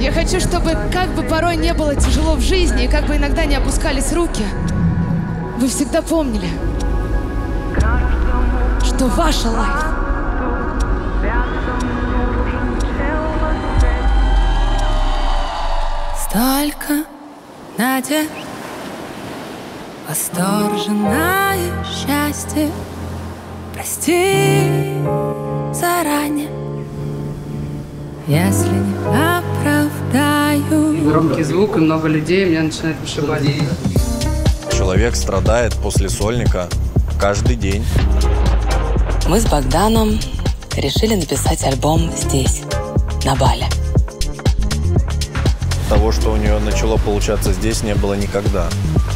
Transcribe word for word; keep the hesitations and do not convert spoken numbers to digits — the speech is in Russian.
Я хочу, чтобы, как бы порой не было тяжело в жизни, и как бы иногда не опускались руки, вы всегда помнили, что ваша лайф столько надежд, восторженное счастье. Прости заранее, если не оправдаю. Громкий звук и много людей, меня начинает вышибать. Человек страдает после сольника каждый день. Мы с Богданом решили написать альбом здесь, на Бали. Того, что у нее начало получаться здесь, не было никогда.